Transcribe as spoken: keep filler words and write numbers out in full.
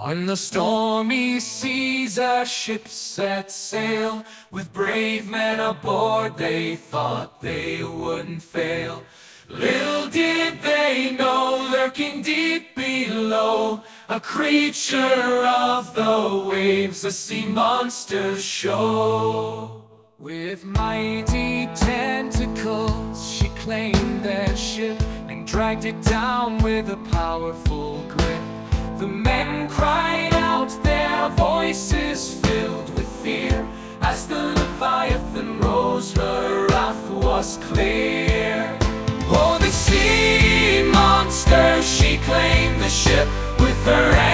On the stormy seas a ship set sail, with brave men aboard they thought they wouldn't fail. Little did they know, lurking deep below, a creature of the waves, a sea monster's show. With mighty tentacles she claimed their ship, and dragged it down with a powerful grip. The men cried out, their voices filled with fear, as the Leviathan rose, her wrath was clear. Oh, the sea monster, she claimed the ship with her hand.